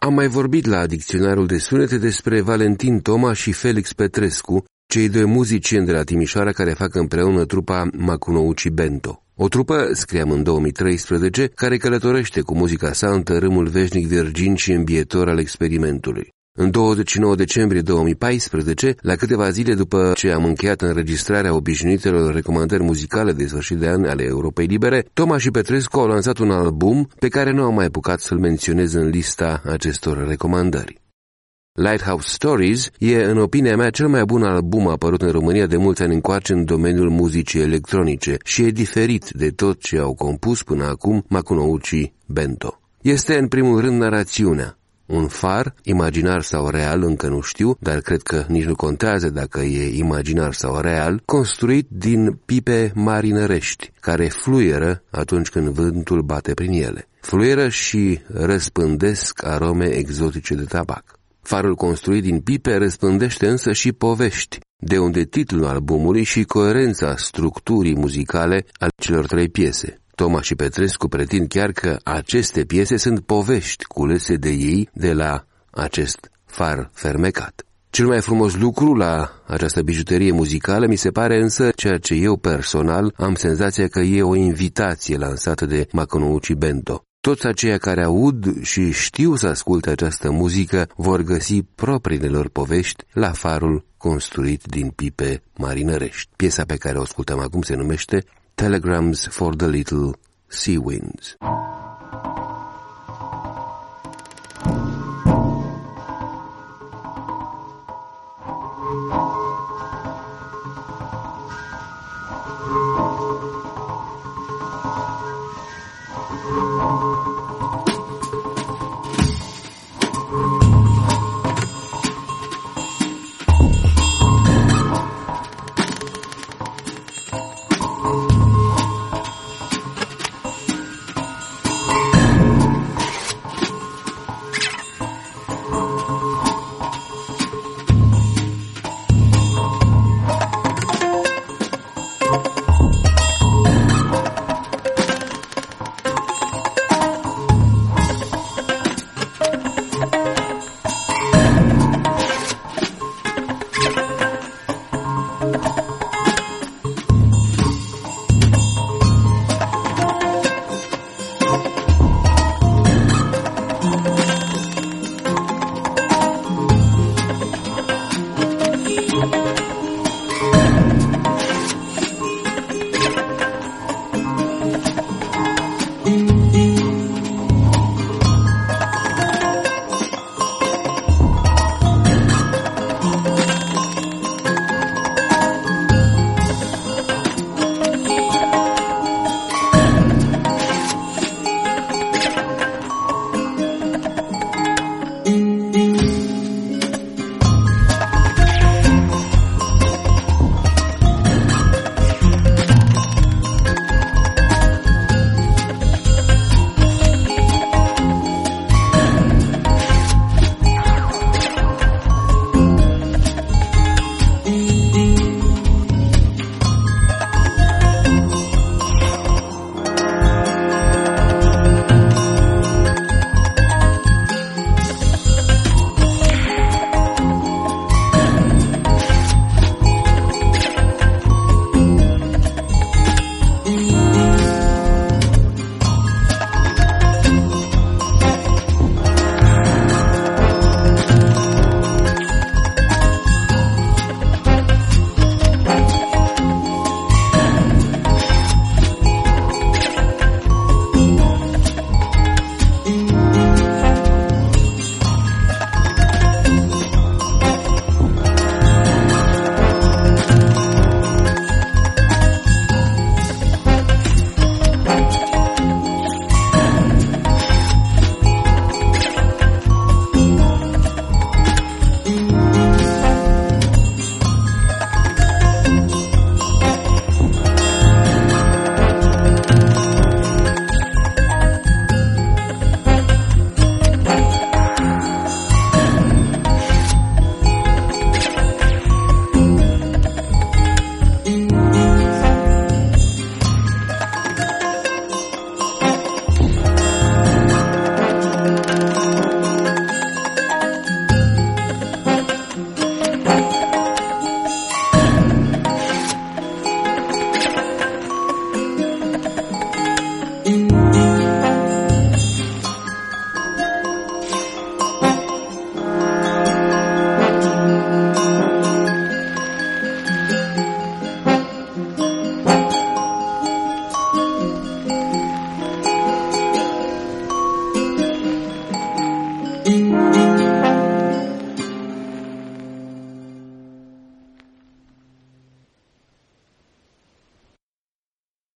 Am mai vorbit la Dicționarul de Sunete despre Valentin Toma și Felix Petrescu, cei doi muzicieni de la Timișoara care fac împreună trupa Makunouchi Bento. O trupă, scriam în 2013, care călătorește cu muzica sa în tărâmul veșnic virgin și îmbietor al experimentului. În 29 decembrie 2014, la câteva zile după ce am încheiat înregistrarea obișnuitelor recomandări muzicale de sfârșit de an ale Europei Libere, Toma și Petrescu au lansat un album pe care nu am mai apucat să-l menționez în lista acestor recomandări. Lighthouse Stories e, în opinia mea, cel mai bun album apărut în România de mulți ani încoace în domeniul muzicii electronice și e diferit de tot ce au compus până acum Makunouchi Bento. Este, în primul rând, narațiunea. Un far, imaginar sau real, încă nu știu, dar cred că nici nu contează dacă e imaginar sau real, construit din pipe marinărești, care fluieră atunci când vântul bate prin ele. Fluieră și răspândesc arome exotice de tabac. Farul construit din pipe răspândește însă și povești, de unde titlul albumului și coerența structurii muzicale ale celor trei piese. Toma și Petrescu pretind chiar că aceste piese sunt povești culese de ei de la acest far fermecat. Cel mai frumos lucru la această bijuterie muzicală mi se pare însă ceea ce eu personal am senzația că e o invitație lansată de Makunouchi Bento. Toți aceia care aud și știu să asculte această muzică vor găsi propriile lor povești la farul construit din pipe marinărești. Piesa pe care o ascultăm acum se numește Telegrams for the Little Sea Winds.